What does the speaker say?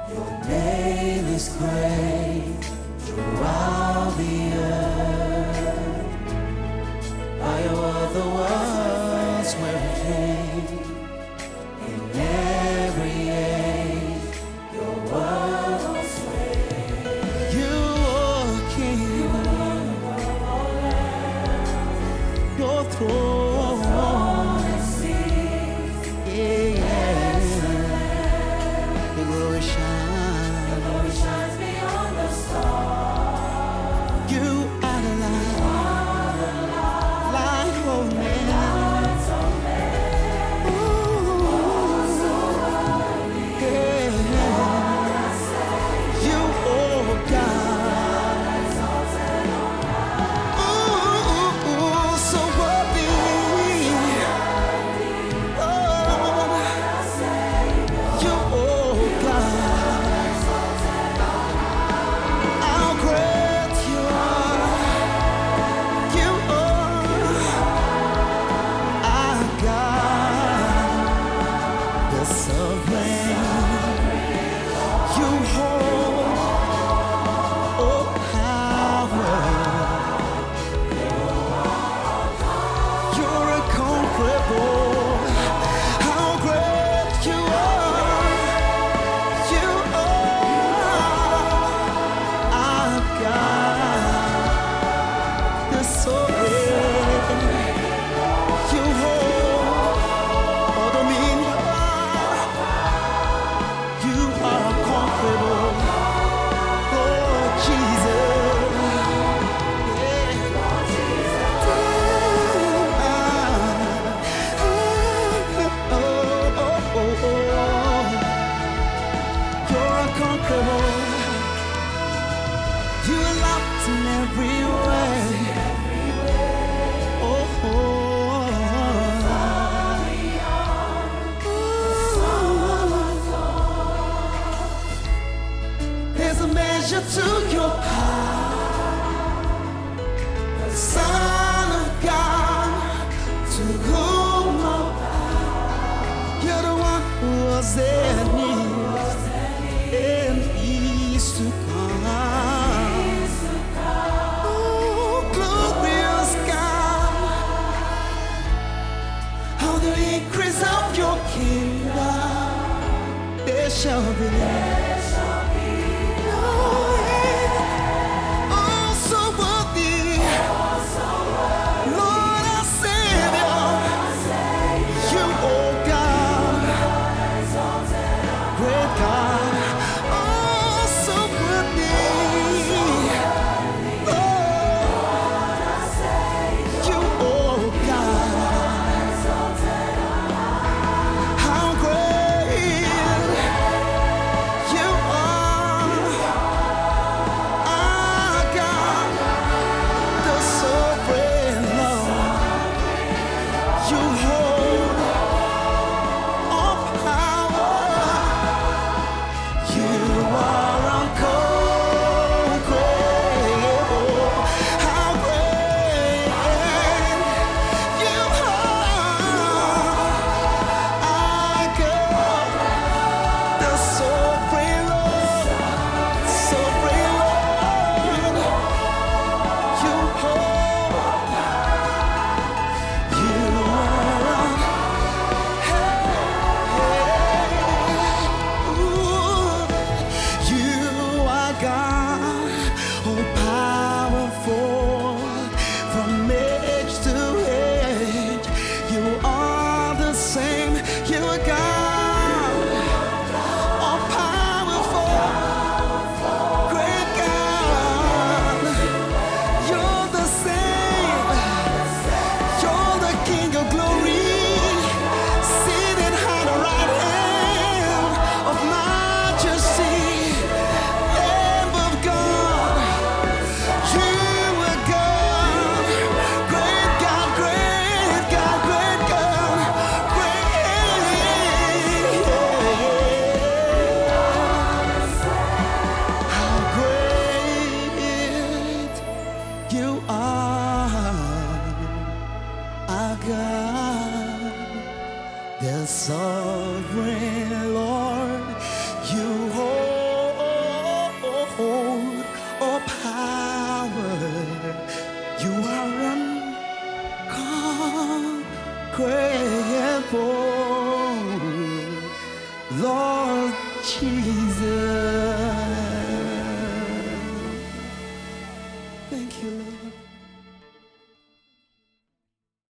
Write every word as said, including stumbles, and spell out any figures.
Your name is great throughout the earth. By your word the worlds were made. In every age, your word was made. You are King. Your throne, yeah, yeah. The glory shines. The glory shines beyond the stars. You are the light, light of men. Ooh, yeah. You, oh God. Ooh, so worthy. Oh, you, oh God. How great you are. You are our God, the sovereign. You hold all power. You're incomparable. How great you are. You are our God, the sovereign. You hold all dominion. You are incomparable. Oh, Jesus. Yeah. You're unconquerable. You are locked in every way. Oh, there's a measure to your power. The Son of God, to whom all you're the one who was there and is to come. Oh, glorious God, how the increase of your kingdom there shall be. Oh, yeah. Oh, so worthy. Lord, our Savior. You, oh God, great God, oh so worthy. Oh, you, oh God, how great you are, our God, the sovereign Lord. You hold all power. You are unconquerable. How great you are, our God, the sovereign Lord, sovereign Lord. You hold, you are you are God, all powerful, from age to age. You are the same. You are God, all powerful, great God. You're the same. You're the King of glory, seated high the right hand of majesty, Lamb of God. You are God, great God, great God, great God, great. How great you are, our God, the sovereign Lord. You hold for Lord Jesus.